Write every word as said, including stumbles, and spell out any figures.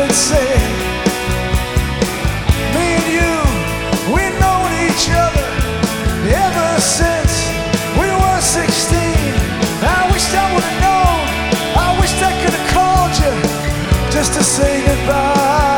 and say, me and you, we've known each other ever since we were sixteen. I wish I would have known, I wish I could have called you just to say goodbye.